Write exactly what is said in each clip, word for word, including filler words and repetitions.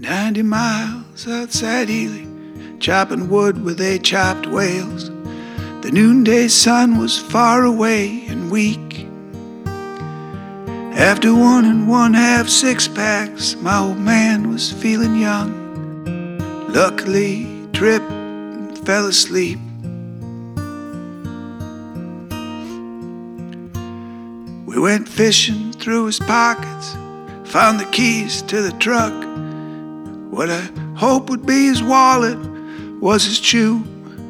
Ninety miles outside Ely, chopping wood where they chopped whales. The noonday sun was far away and weak. After one and one half six packs, my old man was feeling young. Luckily, tripped and fell asleep. We went fishing through his pockets, found the keys to the truck. What I hoped would be his wallet was his chew.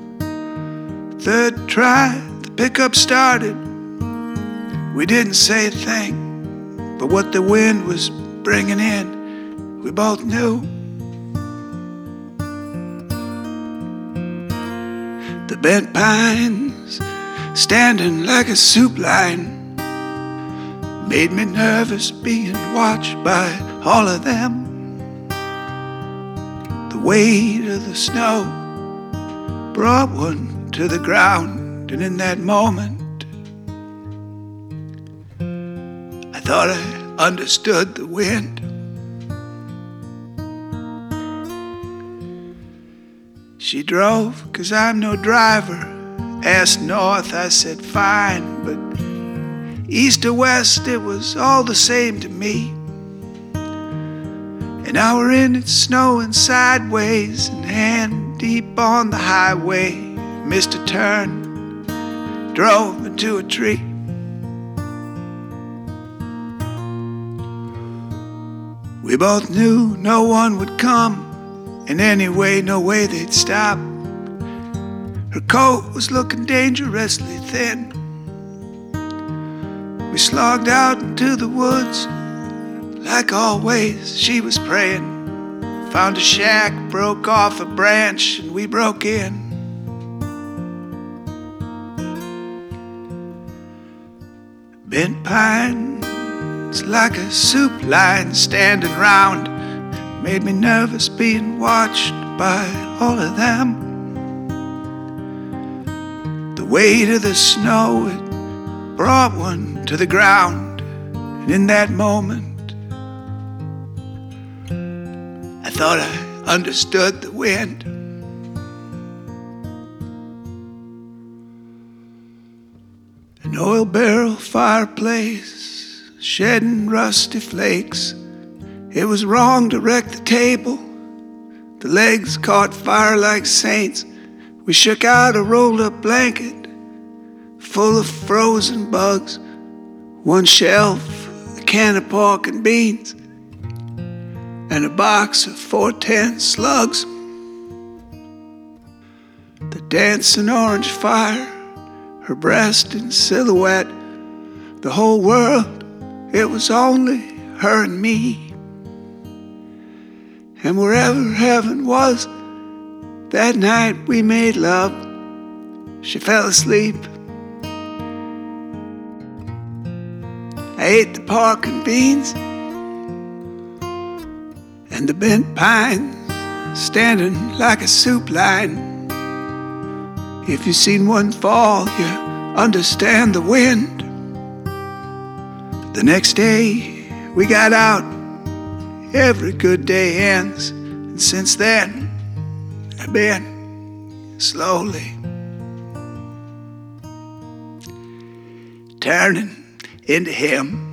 Third try, the pickup started. We didn't say a thing, but what the wind was bringing in, we both knew. The bent pines, standing like a soup line, made me nervous being watched by all of them. The weight of the snow brought one to the ground, and in that moment I thought I understood the wind. She drove, 'cause I'm no driver. Asked north, I said fine, but east or west, it was all the same to me. An hour in, it's snowing sideways, and hand deep on the highway, missed a turn, drove into a tree. We both knew no one would come, and anyway, no way they'd stop. Her coat was looking dangerously thin. We slogged out into the woods. Like always, she was praying. Found a shack, broke off a branch, and we broke in. Bent pines like a soup line standing round, made me nervous being watched by all of them. The weight of the snow, it brought one to the ground, and in that moment I thought I understood the wind. An oil barrel fireplace, shedding rusty flakes. It was wrong to wreck the table. The legs caught fire like saints. We shook out a rolled up blanket full of frozen bugs. One shelf, a can of pork and beans, and a box of four ten slugs. The dancing orange fire, her breast in silhouette. The whole world, it was only her and me. And wherever heaven was, that night we made love. She fell asleep. I ate the pork and beans, and the bent pines standing like a soup line. If you've seen one fall, you understand the wind. The next day we got out. Every good day ends, and since then I've been slowly turning into him.